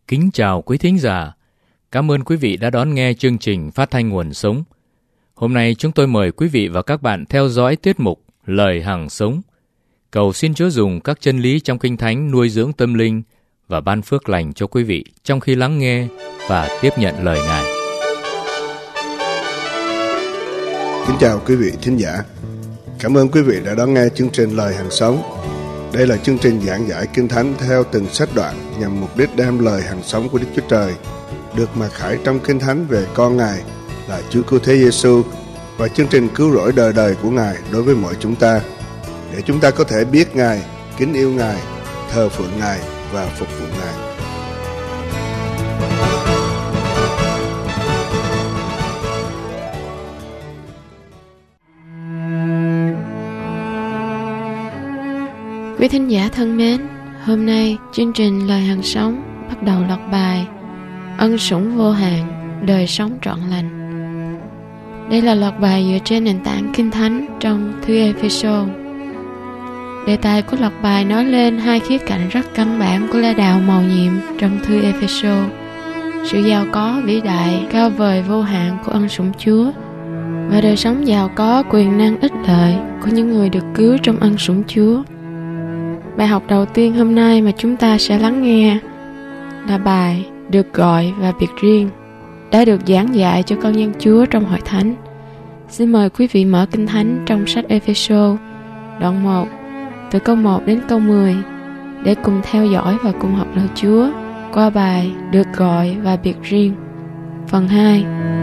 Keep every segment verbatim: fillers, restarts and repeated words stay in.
Kính chào quý thính giả. Cảm ơn quý vị đã đón nghe chương trình Phát thanh Nguồn Sống. Hôm nay chúng tôi mời quý vị và các bạn theo dõi tiết mục Lời Hằng Sống. Cầu xin Chúa dùng các chân lý trong Kinh Thánh nuôi dưỡng tâm linh và ban phước lành cho quý vị trong khi lắng nghe và tiếp nhận lời Ngài. Kính chào quý vị thính giả. Cảm ơn quý vị đã đón nghe chương trình Lời Hằng Sống. Đây là chương trình giảng giải Kinh Thánh theo từng sách đoạn nhằm mục đích đem lời hằng sống của Đức Chúa Trời được mặc khải trong Kinh Thánh về con Ngài là Chúa Cứu Thế Giêsu và chương trình cứu rỗi đời đời của Ngài đối với mọi chúng ta, để chúng ta có thể biết Ngài, kính yêu Ngài, thờ phượng Ngài và phục vụ Ngài. Quý thính giả thân mến, hôm nay chương trình Lời Hằng Sống bắt đầu loạt bài Ân sủng vô hạn, đời sống trọn lành. Đây là loạt bài dựa trên nền tảng Kinh Thánh trong thư Ê-phê-sô. Đề tài của loạt bài nói lên hai khía cạnh rất căn bản của lá đạo mầu nhiệm trong thư Ê-phê-sô: sự giàu có vĩ đại, cao vời vô hạn của ân sủng Chúa và đời sống giàu có, quyền năng, ích lợi của những người được cứu trong ân sủng Chúa. Bài học đầu tiên hôm nay mà chúng ta sẽ lắng nghe là bài Được gọi và biệt riêng, đã được giảng dạy cho con dân Chúa trong hội thánh. Xin mời quý vị mở Kinh Thánh trong sách Ê-phê-sô đoạn một từ câu một đến câu mười để cùng theo dõi và cùng học lời Chúa qua bài Được gọi và biệt riêng phần hai.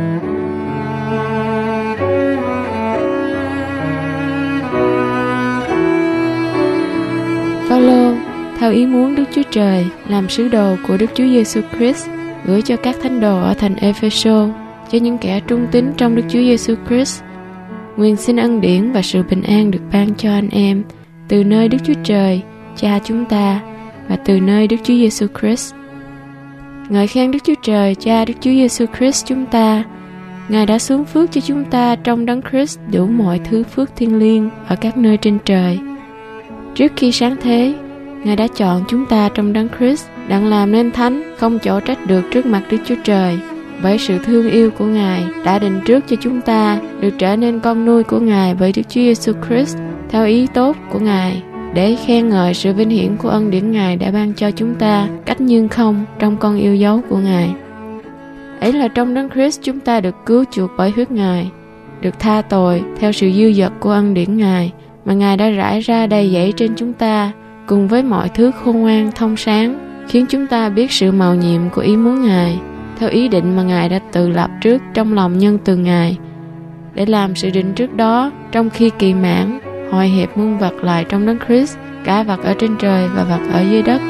Phaolô theo ý muốn Đức Chúa Trời làm sứ đồ của Đức Chúa Giêsu Christ, gửi cho các thánh đồ ở thành Ê-phê-sô, cho những kẻ trung tín trong Đức Chúa Giêsu Christ. Nguyện xin ân điển và sự bình an được ban cho anh em từ nơi Đức Chúa Trời, Cha chúng ta, và từ nơi Đức Chúa Giêsu Christ. Ngợi khen Đức Chúa Trời, Cha Đức Chúa Giêsu Christ chúng ta. Ngài đã xuống phước cho chúng ta trong Đấng Christ đủ mọi thứ phước thiêng liêng ở các nơi trên trời. Trước khi sáng thế, Ngài đã chọn chúng ta trong Đấng Christ đặng làm nên thánh, không chỗ trách được trước mặt Đức Chúa Trời. Bởi sự thương yêu của Ngài đã định trước cho chúng ta được trở nên con nuôi của Ngài bởi Đức Chúa Giêsu Christ theo ý tốt của Ngài, để khen ngợi sự vinh hiển của ân điển Ngài đã ban cho chúng ta cách nhưng không trong con yêu dấu của Ngài. Ấy là trong Đấng Christ chúng ta được cứu chuộc bởi huyết Ngài, được tha tội theo sự dư dật của ân điển Ngài mà Ngài đã rải ra đầy dẫy trên chúng ta, cùng với mọi thứ khôn ngoan thông sáng, khiến chúng ta biết sự mầu nhiệm của ý muốn Ngài, theo ý định mà Ngài đã tự lập trước trong lòng nhân từ Ngài, để làm sự định trước đó trong khi kỳ mãn, hội hiệp muôn vật lại trong Đấng Christ, cả vật ở trên trời và vật ở dưới đất.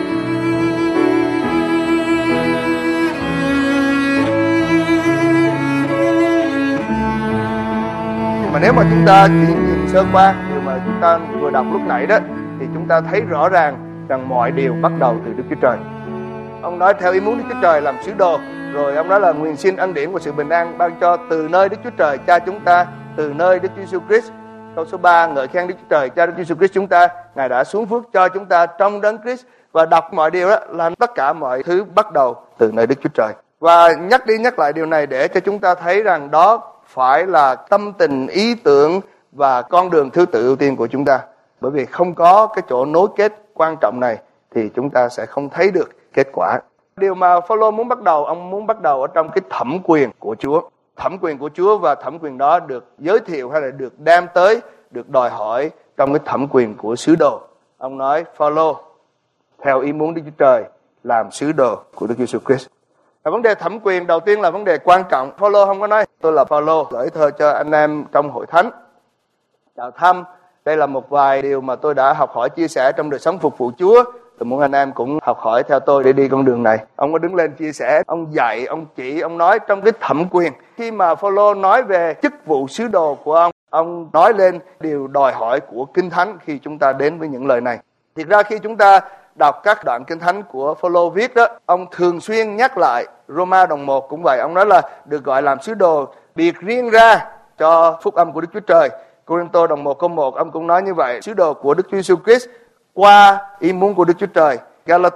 Mà nếu mà chúng ta chỉ nhìn sơ qua điều mà chúng ta vừa đọc lúc nãy đó, thì chúng ta thấy rõ ràng rằng mọi điều bắt đầu từ Đức Chúa Trời. Ông nói theo ý muốn Đức Chúa Trời làm sứ đồ, rồi ông nói là nguyện xin ân điển và sự bình an ban cho từ nơi Đức Chúa Trời Cha chúng ta, từ nơi Đức Chúa Giêsu Christ. Câu số ba, ngợi khen Đức Chúa Trời Cha Đức Chúa Giêsu Christ chúng ta, Ngài đã xuống phước cho chúng ta trong Đấng Christ. Và đọc mọi điều đó là tất cả mọi thứ bắt đầu từ nơi Đức Chúa Trời. Và nhắc đi nhắc lại điều này để cho chúng ta thấy rằng đó phải là tâm tình, ý tưởng và con đường thứ tự ưu tiên của chúng ta. Bởi vì không có cái chỗ nối kết quan trọng này thì chúng ta sẽ không thấy được kết quả. Điều mà Phaolô muốn bắt đầu, ông muốn bắt đầu ở trong cái thẩm quyền của Chúa. Thẩm quyền của Chúa, và thẩm quyền đó được giới thiệu hay là được đem tới, được đòi hỏi trong cái thẩm quyền của sứ đồ. Ông nói Phaolô theo ý muốn Đức Chúa Trời làm sứ đồ của Đức Giêsu Christ. Và vấn đề thẩm quyền đầu tiên là vấn đề quan trọng. Phaolô không có nói tôi là Phaolô gửi thơ cho anh em trong hội thánh chào thăm. Đây là một vài điều mà tôi đã học hỏi chia sẻ trong đời sống phục vụ Chúa. Tôi muốn anh em cũng học hỏi theo tôi để đi con đường này. Ông có đứng lên chia sẻ, ông dạy, ông chỉ, ông nói trong cái thẩm quyền. Khi mà Phaolô nói về chức vụ sứ đồ của ông, ông nói lên điều đòi hỏi của Kinh Thánh khi chúng ta đến với những lời này. Thực ra khi chúng ta đọc các đoạn Kinh Thánh của Phaolô viết đó, ông thường xuyên nhắc lại. Roma đoạn một cũng vậy, ông nói là được gọi làm sứ đồ biệt riêng ra cho phúc âm của Đức Chúa Trời. Cô-rinh-tô đoạn một câu một ông cũng nói như vậy, sứ đồ của Đức Chúa Giêsu Christ qua ý muốn của Đức Chúa Trời. Galati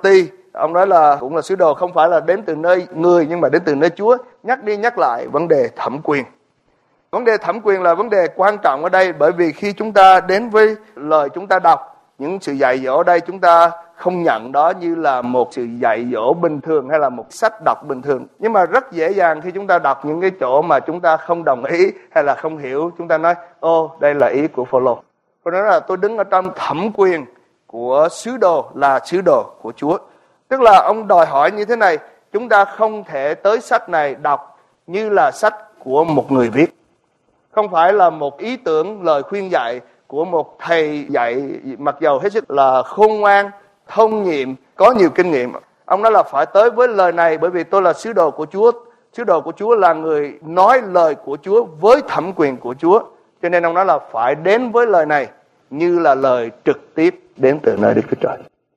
ông nói là cũng là sứ đồ không phải là đến từ nơi người nhưng mà đến từ nơi Chúa, nhắc đi nhắc lại vấn đề thẩm quyền. Vấn đề thẩm quyền là vấn đề quan trọng ở đây, bởi vì khi chúng ta đến với lời chúng ta đọc, những sự dạy dỗ ở đây chúng ta không nhận đó như là một sự dạy dỗ bình thường hay là một sách đọc bình thường. Nhưng mà rất dễ dàng khi chúng ta đọc những cái chỗ mà chúng ta không đồng ý hay là không hiểu, chúng ta nói, ô, đây là ý của Phao-lô. Tôi nói là tôi đứng ở trong thẩm quyền của sứ đồ, là sứ đồ của Chúa. Tức là ông đòi hỏi như thế này, chúng ta không thể tới sách này đọc như là sách của một người viết. Không phải là một ý tưởng, lời khuyên dạy của một thầy dạy mặc dầu hết sức là khôn ngoan, thông nhiệm, có nhiều kinh nghiệm. Ông nói là phải tới với lời này, bởi vì tôi là sứ đồ của Chúa. Sứ đồ của Chúa là người nói lời của Chúa với thẩm quyền của Chúa. Cho nên ông nói là phải đến với lời này như là lời trực tiếp đến từ nơi Đức Chúa Trời.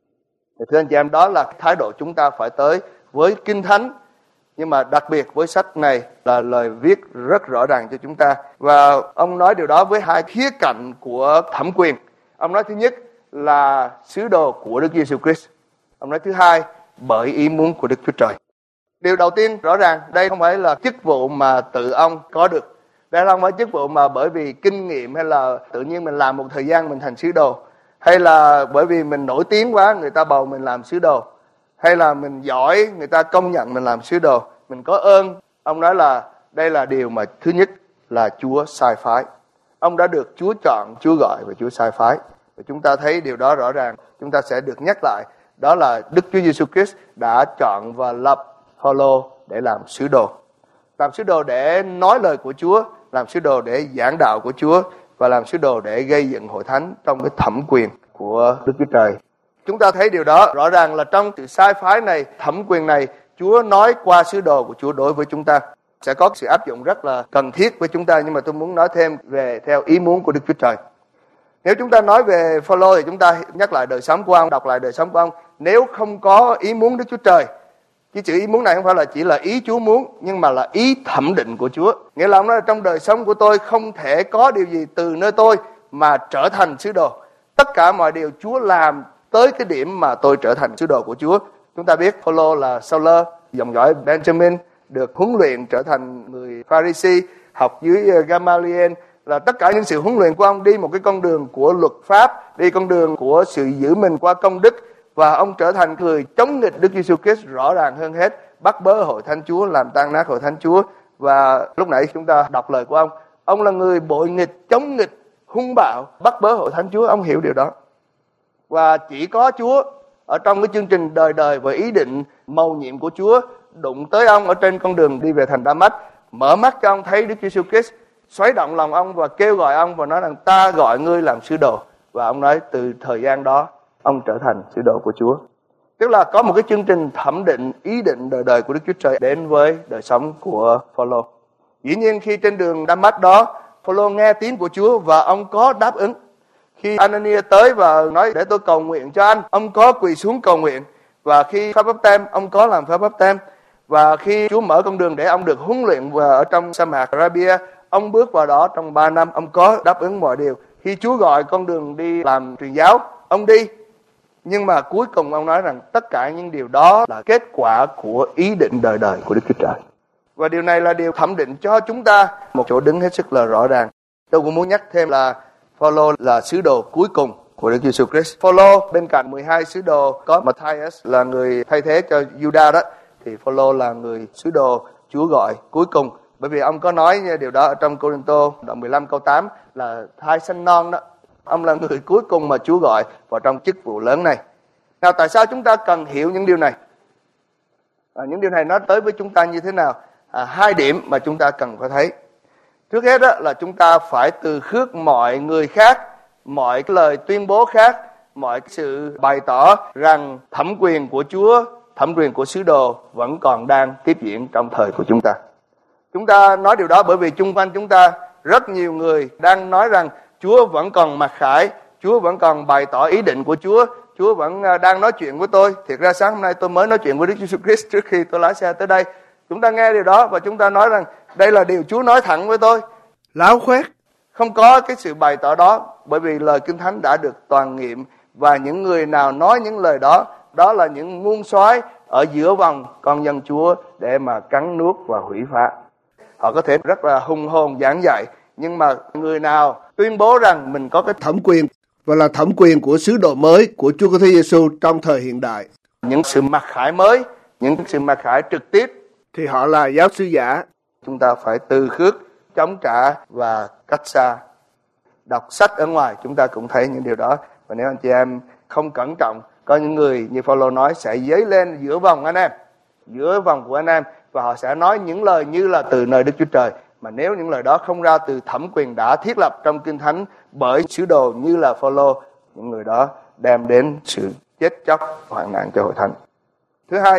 Thưa anh chị em, đó là thái độ chúng ta phải tới với Kinh Thánh. Nhưng mà đặc biệt với sách này là lời viết rất rõ ràng cho chúng ta. Và ông nói điều đó với hai khía cạnh của thẩm quyền. Ông nói thứ nhất là sứ đồ của Đức Giêsu Christ. Ông nói thứ hai, bởi ý muốn của Đức Chúa Trời. Điều đầu tiên rõ ràng, đây không phải là chức vụ mà tự ông có được. Đây không phải chức vụ mà bởi vì kinh nghiệm hay là tự nhiên mình làm một thời gian mình thành sứ đồ. Hay là bởi vì mình nổi tiếng quá người ta bầu mình làm sứ đồ. Hay là mình giỏi người ta công nhận mình làm sứ đồ. Mình có ơn. Ông nói là đây là điều mà thứ nhất là Chúa sai phái. Ông đã được Chúa chọn, Chúa gọi và Chúa sai phái. Và chúng ta thấy điều đó rõ ràng. Chúng ta sẽ được nhắc lại. Đó là Đức Chúa Giêsu Christ đã chọn và lập Phao-lô để làm sứ đồ. Làm sứ đồ để nói lời của Chúa, làm sứ đồ để giảng đạo của Chúa và làm sứ đồ để gây dựng hội thánh trong cái thẩm quyền của Đức Chúa Trời. Chúng ta thấy điều đó rõ ràng là trong sự sai phái này, thẩm quyền này, Chúa nói qua sứ đồ của Chúa đối với chúng ta. Sẽ có sự áp dụng rất là cần thiết với chúng ta, nhưng mà tôi muốn nói thêm về theo ý muốn của Đức Chúa Trời. Nếu chúng ta nói về Phao-lô thì chúng ta nhắc lại đời sống của ông, đọc lại đời sống của ông. Nếu không có ý muốn Đức Chúa Trời, cái chữ ý muốn này không phải là chỉ là ý Chúa muốn, nhưng mà là ý thẩm định của Chúa. Nghĩa là ông nói là trong đời sống của tôi không thể có điều gì từ nơi tôi mà trở thành sứ đồ. Tất cả mọi điều Chúa làm tới cái điểm mà tôi trở thành sứ đồ của Chúa. Chúng ta biết Phao-lô là Sau-lơ, dòng dõi Benjamin, được huấn luyện trở thành người Pha-ri-si, học dưới Gamaliel. Là tất cả những sự huấn luyện của ông đi một cái con đường của luật pháp, đi con đường của sự giữ mình qua công đức. Và ông trở thành người chống nghịch Đức Giêsu Christ rõ ràng hơn hết, bắt bớ hội thánh Chúa, làm tan nát hội thánh Chúa. Và lúc nãy chúng ta đọc lời của ông, ông là người bội nghịch, chống nghịch, hung bạo, bắt bớ hội thánh Chúa. Ông hiểu điều đó. Và chỉ có Chúa ở trong cái chương trình đời đời và ý định mầu nhiệm của Chúa đụng tới ông ở trên con đường đi về thành Đa-mách, mở mắt cho ông thấy Đức Giêsu Christ, xoáy động lòng ông và kêu gọi ông và nói rằng ta gọi ngươi làm sứ đồ. Và ông nói từ thời gian đó ông trở thành sứ đồ của Chúa. Tức là có một cái chương trình thẩm định ý định đời đời của Đức Chúa Trời đến với đời sống của Phao-lô. Dĩ nhiên khi trên đường Đa-mách đó, Phao-lô nghe tiếng của Chúa và ông có đáp ứng. Khi Anania tới và nói để tôi cầu nguyện cho anh, ông có quỳ xuống cầu nguyện. Và khi phép báp têm, ông có làm phép báp têm. Và khi Chúa mở con đường để ông được huấn luyện ở trong sa mạc Arabia, ông bước vào đó trong ba năm, ông có đáp ứng mọi điều. Khi Chúa gọi con đường đi làm truyền giáo, ông đi. Nhưng mà cuối cùng ông nói rằng tất cả những điều đó là kết quả của ý định đời đời của Đức Chúa Trời. Và điều này là điều thẩm định cho chúng ta một chỗ đứng hết sức là rõ ràng. Tôi cũng muốn nhắc thêm là Phao-lô là sứ đồ cuối cùng của Đức Giêsu Christ. Phao-lô bên cạnh mười hai sứ đồ có Matthias là người thay thế cho Judas đó, thì Phao-lô là người sứ đồ Chúa gọi cuối cùng. Bởi vì ông có nói điều đó ở trong Cô-rinh-tô đoạn mười lăm câu tám là thai sanh non đó. Ông là người cuối cùng mà Chúa gọi vào trong chức vụ lớn này. Nào tại sao chúng ta cần hiểu những điều này? À, những điều này nó tới với chúng ta như thế nào? À, hai điểm mà chúng ta cần phải thấy. Trước hết đó, là chúng ta phải từ khước mọi người khác, mọi cái lời tuyên bố khác, mọi sự bày tỏ rằng thẩm quyền của Chúa, thẩm quyền của sứ đồ vẫn còn đang tiếp diễn trong thời của chúng ta. Chúng ta nói điều đó bởi vì chung quanh chúng ta rất nhiều người đang nói rằng Chúa vẫn còn mặc khải, Chúa vẫn còn bày tỏ ý định của Chúa, Chúa vẫn đang nói chuyện với tôi. Thiệt ra sáng hôm nay tôi mới nói chuyện với Đức Giêsu Christ trước khi tôi lái xe tới đây. Chúng ta nghe điều đó và chúng ta nói rằng đây là điều Chúa nói thẳng với tôi. Láo khoét. Không có cái sự bày tỏ đó, bởi vì lời Kinh Thánh đã được toàn nghiệm và những người nào nói những lời đó đó là những muôn soái ở giữa vòng con dân Chúa để mà cắn nuốt và hủy phá. Họ có thể rất là hùng hồn giảng dạy, nhưng mà người nào tuyên bố rằng mình có cái thẩm quyền và là thẩm quyền của sứ đồ mới của Chúa Cứu Thế Giêsu trong thời hiện đại, những sự mặc khải mới, những sự mặc khải trực tiếp, thì họ là giáo sư giả. Chúng ta phải từ khước, chống trả và cách xa. Đọc sách ở ngoài chúng ta cũng thấy những điều đó. Và nếu anh chị em không cẩn trọng, có những người như Phaolô nói sẽ dấy lên giữa vòng anh em, giữa vòng của anh em, và họ sẽ nói những lời như là từ nơi Đức Chúa Trời. Mà nếu những lời đó không ra từ thẩm quyền đã thiết lập trong Kinh Thánh bởi sứ đồ như là Phaolô, những người đó đem đến sự chết chóc, hoạn nạn cho hội thánh. Thứ hai,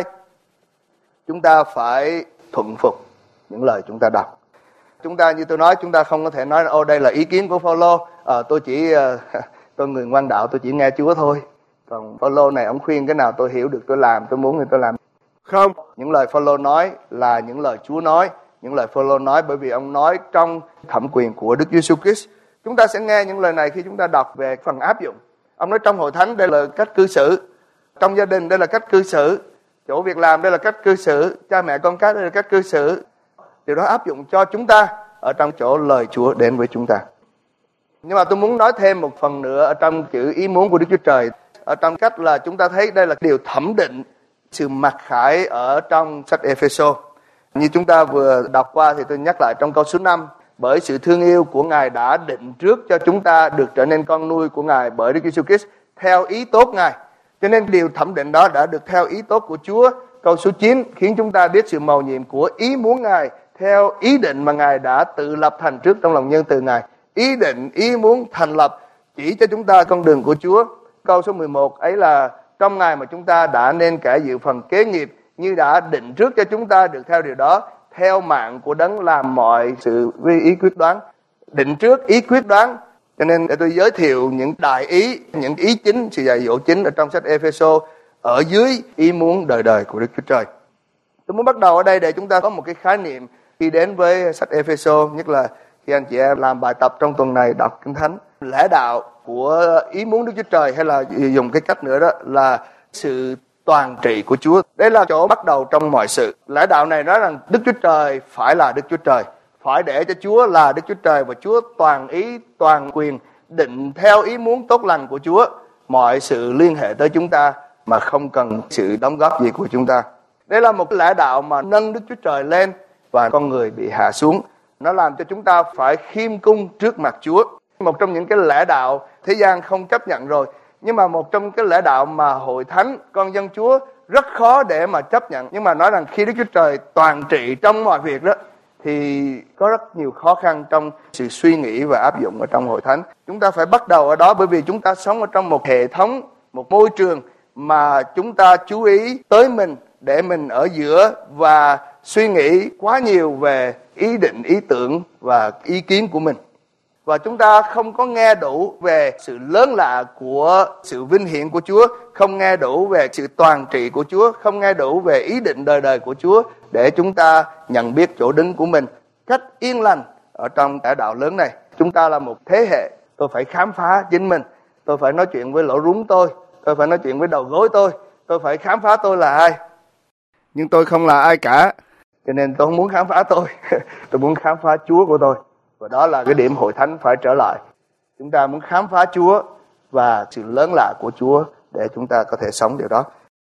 chúng ta phải thuận phục những lời chúng ta đọc. Chúng ta như tôi nói, chúng ta không có thể nói ô đây là ý kiến của Phaolô, à, tôi chỉ tôi người ngoan đạo, tôi chỉ nghe Chúa thôi. Còn Phaolô này ông khuyên cái nào tôi hiểu được tôi làm, tôi muốn thì tôi làm. Không, những lời Phaolô nói là những lời Chúa nói, những lời Phaolô nói bởi vì ông nói trong thẩm quyền của Đức Giêsu Christ. Chúng ta sẽ nghe những lời này khi chúng ta đọc về phần áp dụng. Ông nói trong hội thánh đây là cách cư xử, trong gia đình đây là cách cư xử, chỗ việc làm đây là cách cư xử, cha mẹ con cái đây là cách cư xử. Điều đó áp dụng cho chúng ta ở trong chỗ lời Chúa đến với chúng ta. Nhưng mà tôi muốn nói thêm một phần nữa ở trong chữ ý muốn của Đức Chúa Trời. Ở trong cách là chúng ta thấy đây là điều thẩm định sự mặc khải ở trong sách Ê-phê-sô. Như chúng ta vừa đọc qua thì tôi nhắc lại trong câu số năm. Bởi sự thương yêu của Ngài đã định trước cho chúng ta được trở nên con nuôi của Ngài bởi Đức Giêsu Christ theo ý tốt Ngài. Cho nên điều thẩm định đó đã được theo ý tốt của Chúa. Câu số chín khiến chúng ta biết sự mầu nhiệm của ý muốn Ngài theo ý định mà Ngài đã tự lập thành trước trong lòng nhân từ Ngài. Ý định, ý muốn thành lập chỉ cho chúng ta con đường của Chúa. Câu số mười một ấy là trong Ngài mà chúng ta đã nên kẻ dự phần kế nghiệp, như đã định trước cho chúng ta được theo điều đó, theo mạng của Đấng làm mọi sự với ý quyết đoán. Định trước, ý quyết đoán. Cho nên để tôi giới thiệu những đại ý, những ý chính, sự dạy dỗ chính ở trong sách Ê-phê-sô ở dưới ý muốn đời đời của Đức Chúa Trời. Tôi muốn bắt đầu ở đây để chúng ta có một cái khái niệm khi đến với sách Ê-phê-sô, nhất là khi anh chị em làm bài tập trong tuần này đọc Kinh Thánh. Lẽ đạo của ý muốn Đức Chúa Trời, hay là dùng cái cách nữa đó là sự toàn trị của Chúa. Đây là chỗ bắt đầu trong mọi sự. Lẽ đạo này nói rằng Đức Chúa Trời phải là Đức Chúa Trời, phải để cho Chúa là Đức Chúa Trời, và Chúa toàn ý, toàn quyền định theo ý muốn tốt lành của Chúa mọi sự liên hệ tới chúng ta mà không cần sự đóng góp gì của chúng ta. Đây là một lẽ đạo mà nâng Đức Chúa Trời lên và con người bị hạ xuống. Nó làm cho chúng ta phải khiêm cung trước mặt Chúa. Một trong những cái lẽ đạo thế gian không chấp nhận rồi, nhưng mà một trong cái lẽ đạo mà hội thánh, con dân Chúa rất khó để mà chấp nhận. Nhưng mà nói rằng khi Đức Chúa Trời toàn trị trong mọi việc đó, thì có rất nhiều khó khăn trong sự suy nghĩ và áp dụng ở trong hội thánh. Chúng ta phải bắt đầu ở đó, bởi vì chúng ta sống ở trong một hệ thống, một môi trường mà chúng ta chú ý tới mình để mình ở giữa và suy nghĩ quá nhiều về ý định, ý tưởng và ý kiến của mình. Và chúng ta không có nghe đủ về sự lớn lạ của sự vinh hiển của Chúa, không nghe đủ về sự toàn trị của Chúa, không nghe đủ về ý định đời đời của Chúa để chúng ta nhận biết chỗ đứng của mình cách yên lành ở trong lẽ đạo lớn này. Chúng ta là một thế hệ, tôi phải khám phá chính mình, tôi phải nói chuyện với lỗ rúng tôi, tôi phải nói chuyện với đầu gối tôi, tôi phải khám phá tôi là ai. Nhưng tôi không là ai cả, cho nên tôi không muốn khám phá tôi, tôi muốn khám phá Chúa của tôi. Và đó là cái điểm hội thánh phải trở lại. Chúng ta muốn khám phá Chúa và sự lớn lạ của Chúa để chúng ta có thể sống điều đó.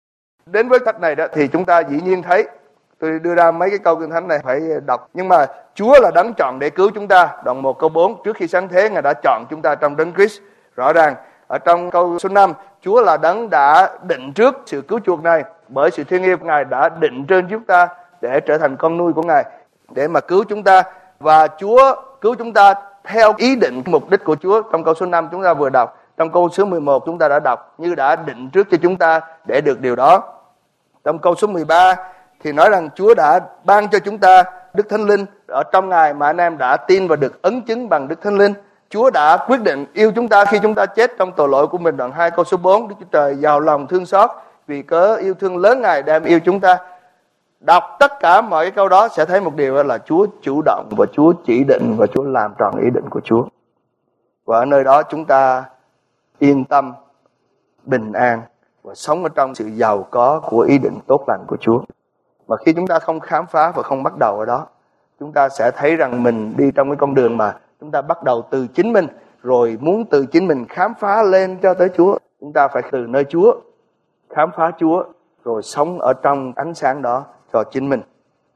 Đến với cách này đó thì chúng ta dĩ nhiên thấy, tôi đưa ra mấy cái câu Kinh Thánh này phải đọc. Nhưng mà Chúa là đấng chọn để cứu chúng ta. Đoạn một câu bốn, trước khi sáng thế Ngài đã chọn chúng ta trong đấng Christ. Rõ ràng ở trong câu số năm, Chúa là đấng đã định trước sự cứu chuộc này. Bởi sự thương yêu Ngài đã định trên chúng ta để trở thành con nuôi của Ngài, để mà cứu chúng ta. Và Chúa cứu chúng ta theo ý định, mục đích của Chúa. Trong câu số năm chúng ta vừa đọc, trong câu số mười một chúng ta đã đọc, như đã định trước cho chúng ta để được điều đó. Trong câu số mười ba thì nói rằng Chúa đã ban cho chúng ta Đức Thánh Linh ở trong Ngài mà anh em đã tin và được ấn chứng bằng Đức Thánh Linh. Chúa đã quyết định yêu chúng ta khi chúng ta chết trong tội lỗi của mình. Đoạn hai câu số bốn, Đức Chúa Trời giàu lòng thương xót vì cớ yêu thương lớn Ngài đem yêu chúng ta. Đọc tất cả mọi cái câu đó sẽ thấy một điều là Chúa chủ động và Chúa chỉ định và Chúa làm tròn ý định của Chúa. Và ở nơi đó chúng ta yên tâm, bình an và sống ở trong sự giàu có của ý định tốt lành của Chúa. Mà khi chúng ta không khám phá và không bắt đầu ở đó, chúng ta sẽ thấy rằng mình đi trong cái con đường mà chúng ta bắt đầu từ chính mình, rồi muốn từ chính mình khám phá lên cho tới Chúa. Chúng ta phải từ nơi Chúa, khám phá Chúa, rồi sống ở trong ánh sáng đó cho chính mình.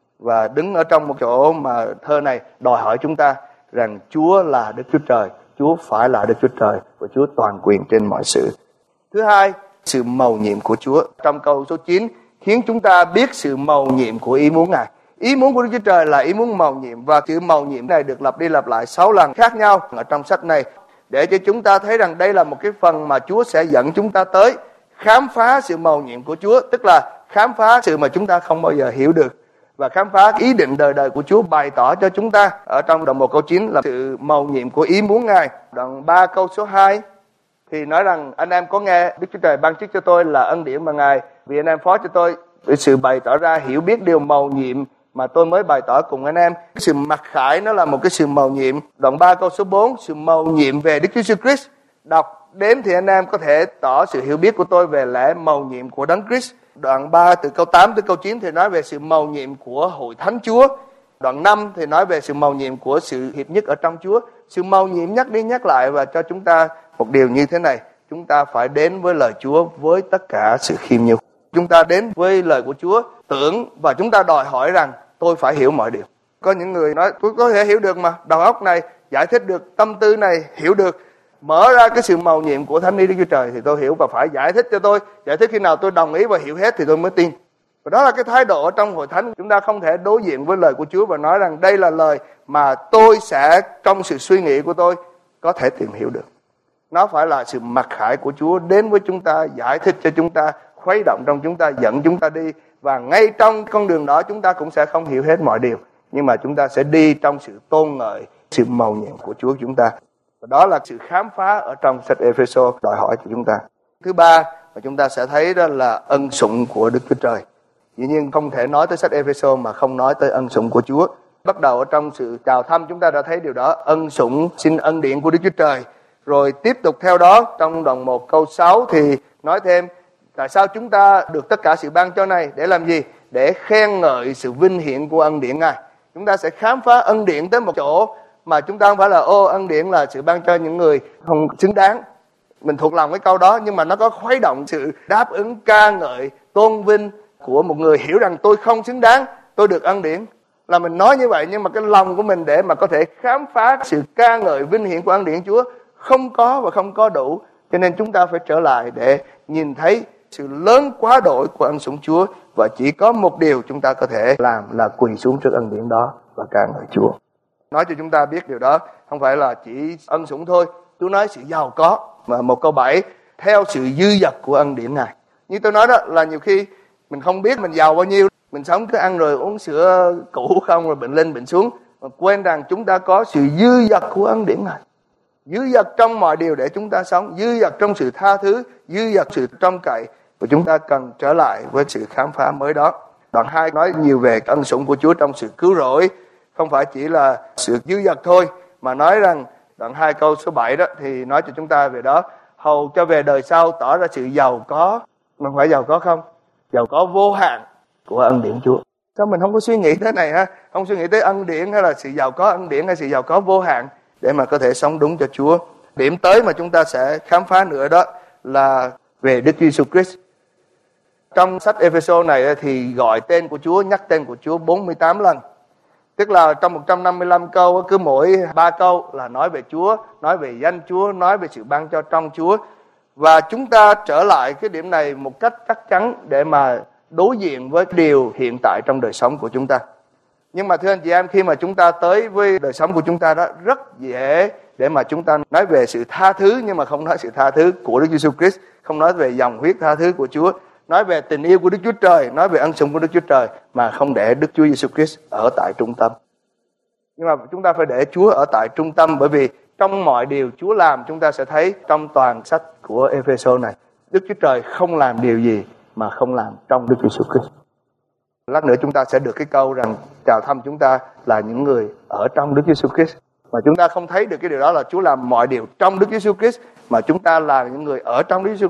Và đứng ở trong một chỗ mà thơ này đòi hỏi chúng ta rằng Chúa là Đức Chúa Trời, Chúa phải là Đức Chúa Trời và Chúa toàn quyền trên mọi sự. Thứ hai, sự mầu nhiệm của Chúa. Trong câu số chín khiến chúng ta biết sự mầu nhiệm của ý muốn Ngài. Ý muốn của Đức Chúa Trời là ý muốn mầu nhiệm, và chữ mầu nhiệm này được lặp đi lặp lại sáu lần khác nhau ở trong sách này, để cho chúng ta thấy rằng đây là một cái phần mà Chúa sẽ dẫn chúng ta tới khám phá sự mầu nhiệm của Chúa, tức là khám phá sự mà chúng ta không bao giờ hiểu được, và khám phá ý định đời đời của Chúa bày tỏ cho chúng ta. Ở trong đoạn một câu chín là sự mầu nhiệm của ý muốn Ngài. Đoạn ba câu số hai thì nói rằng anh em có nghe Đức Chúa Trời ban chức cho tôi là ân điển mà Ngài vì anh em phó cho tôi sự bày tỏ ra hiểu biết điều mầu nhiệm mà tôi mới bày tỏ cùng anh em. Sự mặc khải nó là một cái sự mầu nhiệm. Đoạn ba câu số bốn, sự mầu nhiệm về Đức Chúa Jesus Christ. Đọc đếm thì anh em có thể tỏ sự hiểu biết của tôi về lẽ mầu nhiệm của Đấng Christ. Đoạn ba từ câu tám tới câu chín thì nói về sự mầu nhiệm của hội thánh Chúa. Đoạn năm thì nói về sự mầu nhiệm của sự hiệp nhất ở trong Chúa. Sự mầu nhiệm nhắc đi nhắc lại và cho chúng ta một điều như thế này: chúng ta phải đến với lời Chúa với tất cả sự khiêm nhường. Chúng ta đến với lời của Chúa tưởng và chúng ta đòi hỏi rằng tôi phải hiểu mọi điều. Có những người nói tôi có thể hiểu được mà, đầu óc này giải thích được, tâm tư này hiểu được, mở ra cái sự mầu nhiệm của thánh ý Đức Chúa Trời thì tôi hiểu, và phải giải thích cho tôi, giải thích khi nào tôi đồng ý và hiểu hết thì tôi mới tin. Và đó là cái thái độ ở trong hội thánh. Chúng ta không thể đối diện với lời của Chúa và nói rằng đây là lời mà tôi sẽ trong sự suy nghĩ của tôi có thể tìm hiểu được. Nó phải là sự mặc khải của Chúa đến với chúng ta, giải thích cho chúng ta, khuấy động trong chúng ta, dẫn chúng ta đi. Và ngay trong con đường đó chúng ta cũng sẽ không hiểu hết mọi điều, nhưng mà chúng ta sẽ đi trong sự tôn ngợi, sự mầu nhiệm của Chúa chúng ta. Và đó là sự khám phá ở trong sách Ê-phê-sô đòi hỏi cho chúng ta. Thứ ba mà chúng ta sẽ thấy đó là ân sủng của Đức Chúa Trời. Dĩ nhiên không thể nói tới sách Ê-phê-sô mà không nói tới ân sủng của Chúa. Bắt đầu ở trong sự chào thăm chúng ta đã thấy điều đó, ân sủng, xin ân điển của Đức Chúa Trời. Rồi tiếp tục theo đó trong đoạn một câu sáu thì nói thêm tại sao chúng ta được tất cả sự ban cho này, để làm gì? Để khen ngợi sự vinh hiển của ân điển Ngài. Chúng ta sẽ khám phá ân điển tới một chỗ mà chúng ta không phải là ô ân điển là sự ban cho những người không xứng đáng. Mình thuộc lòng cái câu đó, nhưng mà nó có khuấy động sự đáp ứng ca ngợi tôn vinh của một người hiểu rằng tôi không xứng đáng, tôi được ân điển. Là mình nói như vậy, nhưng mà cái lòng của mình để mà có thể khám phá sự ca ngợi vinh hiển của ân điển Chúa không có và không có đủ. Cho nên chúng ta phải trở lại để nhìn thấy sự lớn quá đổi của ân sủng Chúa, và chỉ có một điều chúng ta có thể làm là quỳ xuống trước ân điển đó và ca ngợi Chúa. Nói cho chúng ta biết điều đó không phải là chỉ ân sủng thôi. Chúa nói sự giàu có, mà một câu bảy theo sự dư dật của ân điển Ngài. Như tôi nói đó là nhiều khi mình không biết mình giàu bao nhiêu, mình sống cứ ăn rồi uống sữa cũ không, rồi bệnh lên bệnh xuống, mà quên rằng chúng ta có sự dư dật của ân điển Ngài. Dư dật trong mọi điều để chúng ta sống, dư dật trong sự tha thứ, dư dật sự trông cậy, và chúng ta cần trở lại với sự khám phá mới đó. Đoạn hai nói nhiều về ân sủng của Chúa trong sự cứu rỗi, không phải chỉ là sự dư dật thôi, mà nói rằng đoạn hai câu số bảy đó thì nói cho chúng ta về đó, hầu cho về đời sau tỏ ra sự giàu có, mà phải giàu có không? Giàu có vô hạn của ân điển Chúa. Sao mình không có suy nghĩ thế này ha? Không suy nghĩ tới ân điển hay là sự giàu có ân điển hay sự giàu có vô hạn để mà có thể sống đúng cho Chúa. Điểm tới mà chúng ta sẽ khám phá nữa đó là về Đức Giêsu Christ. Trong sách Ê-phê-sô này thì gọi tên của Chúa, nhắc tên của Chúa bốn mươi tám lần. Tức là trong một trăm năm mươi lăm câu, cứ mỗi ba câu là nói về Chúa, nói về danh Chúa, nói về sự ban cho trong Chúa. Và chúng ta trở lại cái điểm này một cách chắc chắn để mà đối diện với điều hiện tại trong đời sống của chúng ta. Nhưng mà thưa anh chị em, khi mà chúng ta tới với đời sống của chúng ta đó, rất dễ để mà chúng ta nói về sự tha thứ, nhưng mà không nói sự tha thứ của Đức Giêsu Christ, không nói về dòng huyết tha thứ của Chúa, nói về tình yêu của Đức Chúa Trời, nói về ân sủng của Đức Chúa Trời, mà không để Đức Chúa Giêsu Christ ở tại trung tâm. Nhưng mà chúng ta phải để Chúa ở tại trung tâm, bởi vì trong mọi điều Chúa làm, chúng ta sẽ thấy trong toàn sách của Ê-phê-sô này, Đức Chúa Trời không làm điều gì mà không làm trong Đức Giêsu Christ. Lát nữa chúng ta sẽ được cái câu rằng chào thăm chúng ta là những người ở trong Đức Giêsu Christ. Mà chúng ta không thấy được cái điều đó là Chúa làm mọi điều trong Đức Giêsu Christ, mà chúng ta là những người ở trong Đức Giêsu Christ,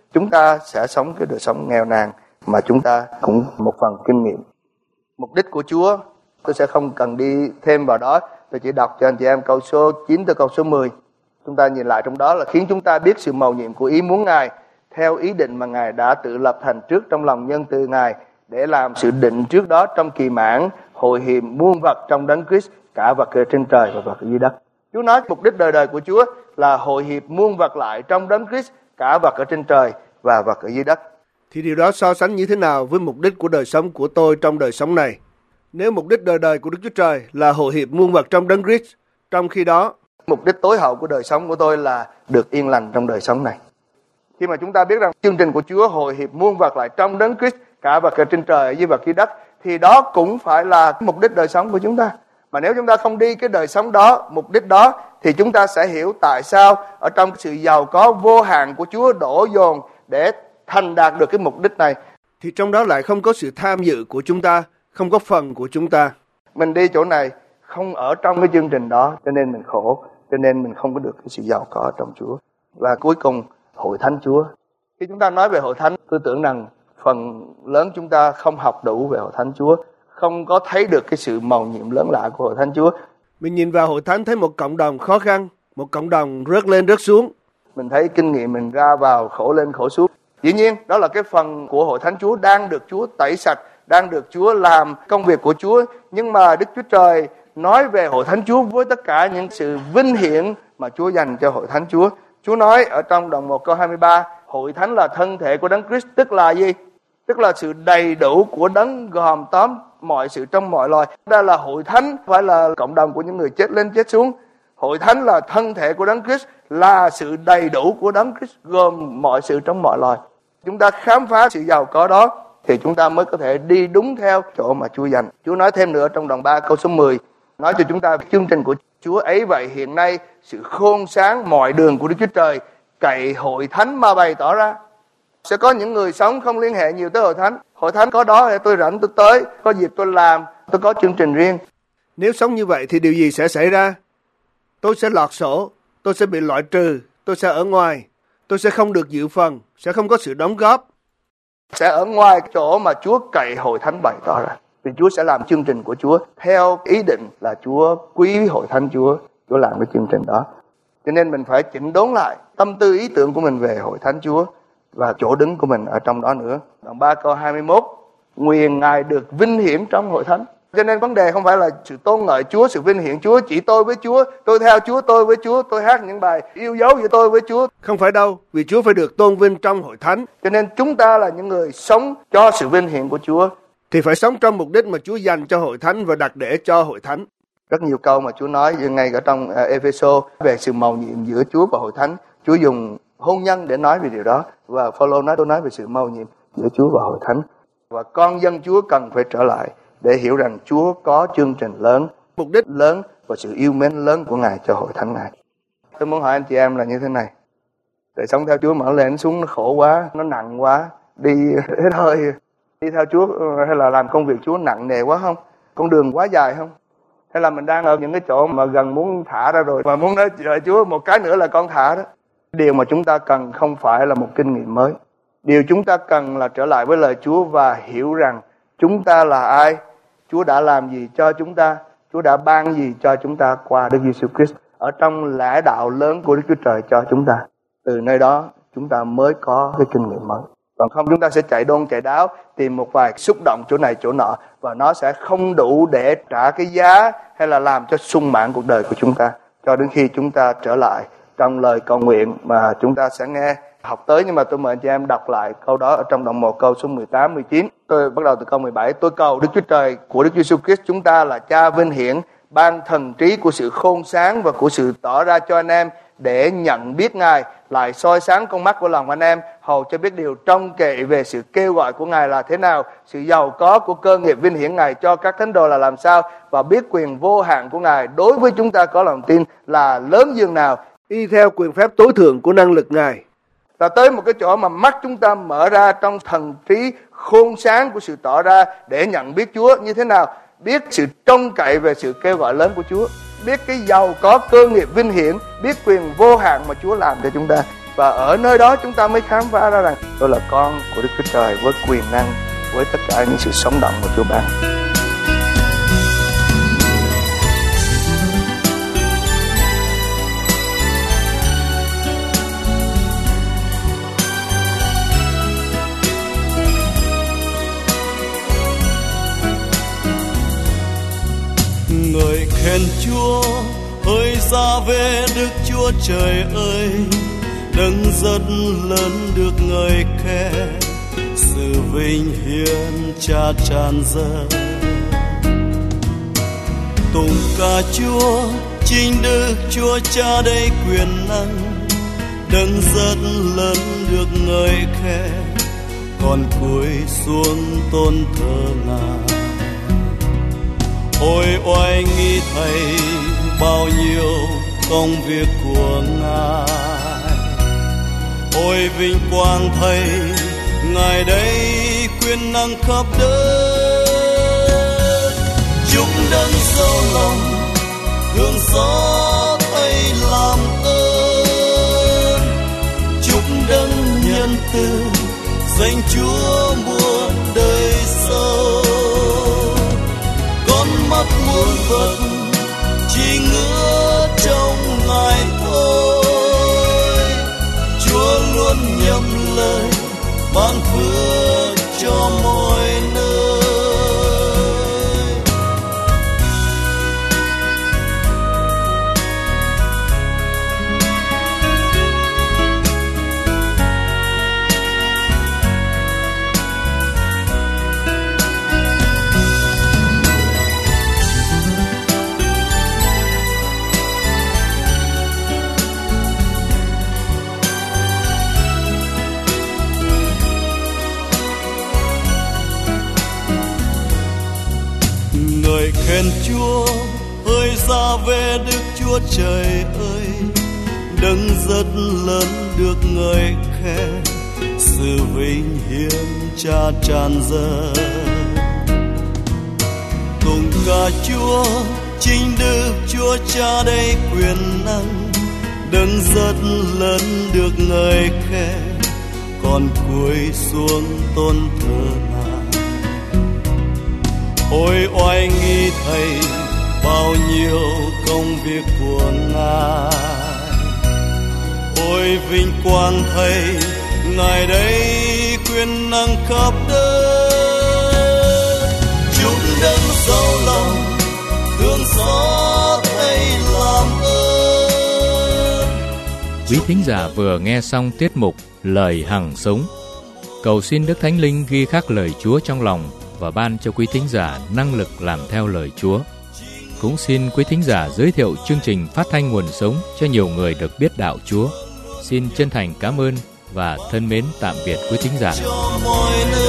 chúng ta sẽ sống cái đời sống nghèo nàn mà chúng ta cũng một phần kinh nghiệm. Mục đích của Chúa, tôi sẽ không cần đi thêm vào đó, tôi chỉ đọc cho anh chị em câu số chín tới câu số mười. Chúng ta nhìn lại trong đó là khiến chúng ta biết sự mầu nhiệm của ý muốn Ngài theo ý định mà Ngài đã tự lập thành trước trong lòng nhân từ Ngài để làm sự định trước đó trong kỳ mãn hội hiệp muôn vật trong Đấng Christ, cả vật ở trên trời và vật ở dưới đất. Chúa nói mục đích đời đời của Chúa là hội hiệp muôn vật lại trong Đấng Christ, cả vật ở trên trời và vật ở dưới đất. Thì điều đó so sánh như thế nào với mục đích của đời sống của tôi trong đời sống này? Nếu mục đích đời đời của Đức Chúa Trời là hội hiệp muôn vật trong Đấng Christ, trong khi đó mục đích tối hậu của đời sống của tôi là được yên lành trong đời sống này. Khi mà chúng ta biết rằng chương trình của Chúa hội hiệp muôn vật lại trong Đấng Christ, cả vật ở trên trời với vật dưới đất, thì đó cũng phải là mục đích đời sống của chúng ta. Mà nếu chúng ta không đi cái đời sống đó, mục đích đó, thì chúng ta sẽ hiểu tại sao ở trong sự giàu có vô hạn của Chúa đổ dồn để thành đạt được cái mục đích này, thì trong đó lại không có sự tham dự của chúng ta, không có phần của chúng ta. Mình đi chỗ này không ở trong cái chương trình đó, cho nên mình khổ, cho nên mình không có được cái sự giàu có trong Chúa. Và cuối cùng, hội thánh Chúa. Khi chúng ta nói về hội thánh, tôi tưởng rằng phần lớn chúng ta không học đủ về hội thánh Chúa, không có thấy được cái sự mầu nhiệm lớn lạ của hội thánh Chúa. Mình nhìn vào hội thánh thấy một cộng đồng khó khăn, một cộng đồng rớt lên rớt xuống. Mình thấy kinh nghiệm mình ra vào khổ lên khổ xuống. Dĩ nhiên, đó là cái phần của hội thánh Chúa đang được Chúa tẩy sạch, đang được Chúa làm công việc của Chúa. Nhưng mà Đức Chúa Trời nói về hội thánh Chúa với tất cả những sự vinh hiển mà Chúa dành cho hội thánh Chúa. Chúa nói ở trong đoạn một câu hai mươi ba, hội thánh là thân thể của Đấng Christ, tức là gì? Tức là sự đầy đủ của Đấng gồm tóm mọi sự trong mọi loài. Đây là hội thánh, phải là cộng đồng của những người chết lên chết xuống. Hội thánh là thân thể của Đấng Christ, là sự đầy đủ của Đấng Christ gồm mọi sự trong mọi loài. Chúng ta khám phá sự giàu có đó thì chúng ta mới có thể đi đúng theo chỗ mà Chúa dành. Chúa nói thêm nữa trong đoạn ba câu số mười, nói cho chúng ta chương trình của Chúa ấy vậy hiện nay sự khôn sáng mọi đường của Đức Chúa Trời cậy hội thánh mà bày tỏ ra. Sẽ có những người sống không liên hệ nhiều tới hội thánh. Hội thánh có đó thì tôi rảnh tôi tới, có dịp tôi làm, tôi có chương trình riêng. Nếu sống như vậy thì điều gì sẽ xảy ra? Tôi sẽ lọt sổ, tôi sẽ bị loại trừ, tôi sẽ ở ngoài, tôi sẽ không được dự phần, sẽ không có sự đóng góp. Sẽ ở ngoài chỗ mà Chúa cậy hội thánh bày tỏ ra. Vì Chúa sẽ làm chương trình của Chúa theo ý định là Chúa quý hội thánh Chúa, Chúa làm cái chương trình đó. Cho nên mình phải chỉnh đốn lại tâm tư ý tưởng của mình về hội thánh Chúa và chỗ đứng của mình ở trong đó nữa. Đoạn ba câu hai mươi mốt, nguyện Ngài được vinh hiển trong hội thánh. Cho nên vấn đề không phải là sự tôn ngợi Chúa, sự vinh hiển Chúa, chỉ tôi với Chúa, tôi theo Chúa, tôi với Chúa, tôi hát những bài yêu dấu giữa tôi với Chúa. Không phải đâu, vì Chúa phải được tôn vinh trong hội thánh. Cho nên chúng ta là những người sống cho sự vinh hiển của Chúa. Thì phải sống trong mục đích mà Chúa dành cho hội thánh và đặt để cho hội thánh. Rất nhiều câu mà Chúa nói ngay ở trong Ê-phê-sô về sự mầu nhiệm giữa Chúa và hội thánh. Chúa dùng hôn nhân để nói về điều đó. Và Phaolô nói tôi nói về sự mầu nhiệm giữa Chúa và hội thánh. Và con dân Chúa cần phải trở lại để hiểu rằng Chúa có chương trình lớn, mục đích lớn và sự yêu mến lớn của Ngài cho hội thánh Ngài. Tôi muốn hỏi anh chị em là như thế này. Đời sống theo Chúa mà nó lên xuống nó khổ quá, nó nặng quá, đi hết hơi. Đi theo Chúa hay là làm công việc Chúa nặng nề quá không? Con đường quá dài không? Hay là mình đang ở những cái chỗ mà gần muốn thả ra rồi, mà muốn nói trời Chúa một cái nữa là con thả đó. Điều mà chúng ta cần không phải là một kinh nghiệm mới. Điều chúng ta cần là trở lại với lời Chúa và hiểu rằng chúng ta là ai, Chúa đã làm gì cho chúng ta, Chúa đã ban gì cho chúng ta qua Đức Giêsu Christ ở trong lẽ đạo lớn của Đức Chúa Trời cho chúng ta. Từ nơi đó chúng ta mới có cái kinh nghiệm mới. Còn không chúng ta sẽ chạy đôn chạy đáo tìm một vài xúc động chỗ này chỗ nọ và nó sẽ không đủ để trả cái giá hay là làm cho sung mãn cuộc đời của chúng ta cho đến khi chúng ta trở lại trong lời cầu nguyện mà chúng ta sẽ nghe học tới. Nhưng mà tôi mời anh chị em đọc lại câu đó ở trong đoạn một câu số mười tám, mười chín. Tôi bắt đầu từ câu mười bảy. Tôi cầu Đức Chúa Trời của Đức Giêsu Christ chúng ta là Cha vinh hiển, ban thần trí của sự khôn sáng và của sự tỏ ra cho anh em để nhận biết Ngài, lại soi sáng con mắt của lòng anh em, hầu cho biết điều trông cậy về sự kêu gọi của Ngài là thế nào, sự giàu có của cơ nghiệp vinh hiển Ngài cho các thánh đồ là làm sao, và biết quyền vô hạn của Ngài đối với chúng ta có lòng tin là lớn dường nào, y theo quyền phép tối thượng của năng lực Ngài. Và tới một cái chỗ mà mắt chúng ta mở ra trong thần trí khôn sáng của sự tỏ ra để nhận biết Chúa như thế nào, biết sự trông cậy về sự kêu gọi lớn của Chúa, biết cái giàu có cơ nghiệp vinh hiển, biết quyền vô hạn mà Chúa làm cho chúng ta. Và ở nơi đó chúng ta mới khám phá ra rằng tôi là con của Đức Chúa Trời với quyền năng, với tất cả những sự sống động mà Chúa ban. Ngợi khen Chúa, hỡi ra về Đức Chúa Trời ơi, đấng rất lớn được ngợi khen, sự vinh hiển Cha tràn dâng. Tụng ca Chúa, chính Đức Chúa Cha đầy quyền năng, đấng rất lớn được ngợi khen, còn cúi xuống tôn thờ Ngài. Ôi oai nghi Thầy, bao nhiêu công việc của Ngài. Ôi vinh quang Thầy, Ngài đây quyền năng khắp đất. Chúc đấng sâu lòng thương xót Thầy làm ơn. Chúc đấng nhân từ danh Chúa muôn đời sau. Con mắt muôn vật chỉ ngỡ trong Ngài thôi. Chúa luôn nhậm lời ban phước cho mọi nơi. Ngợi khen Chúa, hỡi ra về Đức Chúa Trời ơi, đấng rất lớn được ngợi khen, sự vinh hiển Cha tràn dâng. Tụng ca Chúa, chính Đức Chúa Cha đầy quyền năng, đấng rất lớn được ngợi khen, còn cúi xuống tôn thờ Ngài. Ôi oai nghi Thầy, bao nhiêu công việc của Ngài. Ôi vinh quang Thầy, Ngài đây quyền năng khắp đất. Chúc đấng sâu lòng thương xót Thầy làm ơn. Quý thính giả vừa nghe xong tiết mục Lời Hằng Sống. Cầu xin Đức Thánh Linh ghi khắc lời Chúa trong lòng và ban cho quý thính giả năng lực làm theo lời Chúa. Cũng xin quý thính giả giới thiệu chương trình phát thanh Nguồn Sống cho nhiều người được biết đạo Chúa. Xin chân thành cảm ơn và thân mến tạm biệt quý thính giả.